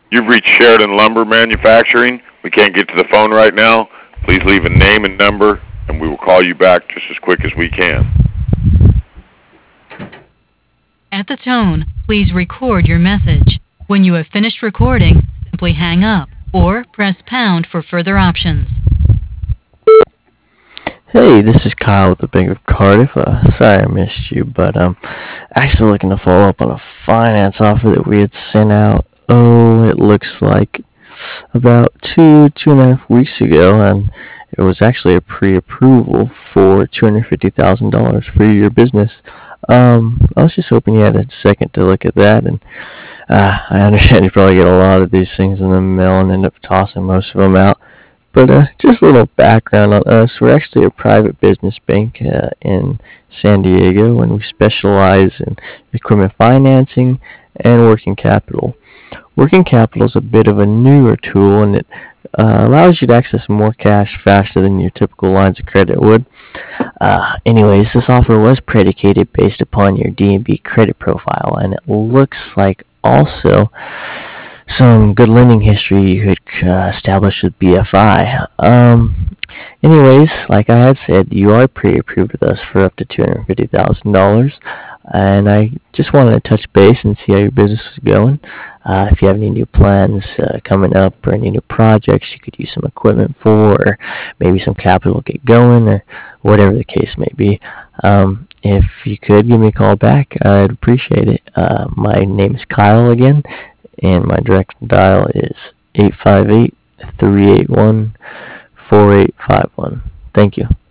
You've reached Sheridan Lumber Manufacturing. We can't get to the phone right now. Please leave a name and number, and we will call you back just as quick as we can. At the tone, please record your message. When you have finished recording, simply hang up or press pound for further options. Hey, this is Kyle with the Bank of Cardiff. Sorry I missed you, but actually looking to follow up on a finance offer that we had sent out. It looks like about two and a half weeks ago, and it was actually a pre-approval for $250,000 for your business. I was just hoping you had a second to look at that, and I understand you probably get a lot of these things in the mail and end up tossing most of them out. But just a little background on us. We're actually a private business bank in San Diego, and we specialize in equipment financing and working capital. Working capital is a bit of a newer tool, and it allows you to access more cash faster than your typical lines of credit would. Anyways, this offer was predicated based upon your D&B credit profile, and it looks like also some good lending history you could establish with BFI. Anyways, like I had said, you are pre-approved with us for up to $250,000, and I just wanted to touch base and see how your business is going. If you have any new plans coming up or any new projects you could use some equipment for, or maybe some capital to get going, or whatever the case may be. If you could give me a call back, I'd appreciate it. My name is Kyle again, and my direct dial is 858-381-4851. Thank you.